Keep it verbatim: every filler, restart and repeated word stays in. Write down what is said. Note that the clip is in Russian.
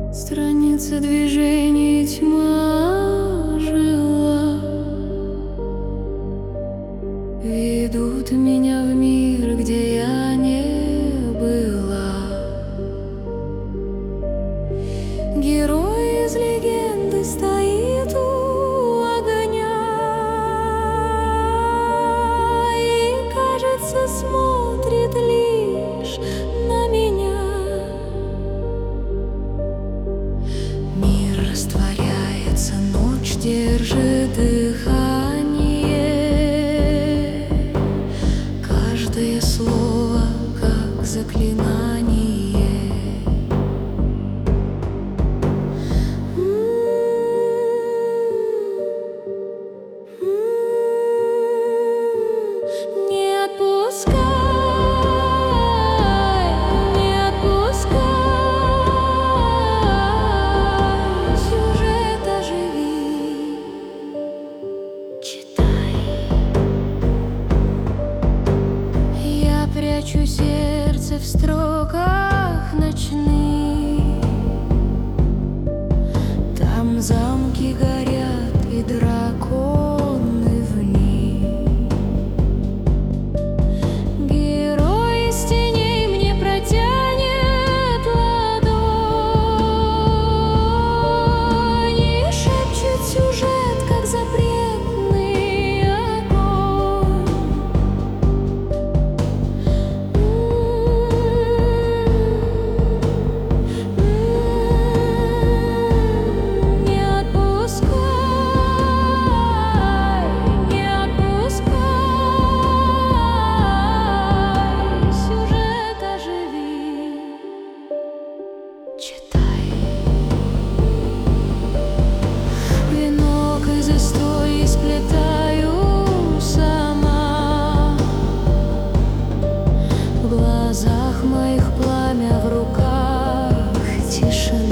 Страницы движений тьма жила, ведут меня в мир, где я не была. Герой из легенды стоит у огня и, кажется, смотрит лишь на меня. Мир растворяется, ночь держит дыхание, каждое слово как заклинание. Не отпускай, не отпускай, сюжет оживи, читай. Я прячу сердце в строках ночных, там замки горят и драконы в них. Герой из теней мне протянет ладонь и шепчет сюжет, как запретный огонь. Не отпускай, не отпускай, сюжет оживи, читай. Венок из историй сплетаю сама, в глазах моих пламя, в руках тишина.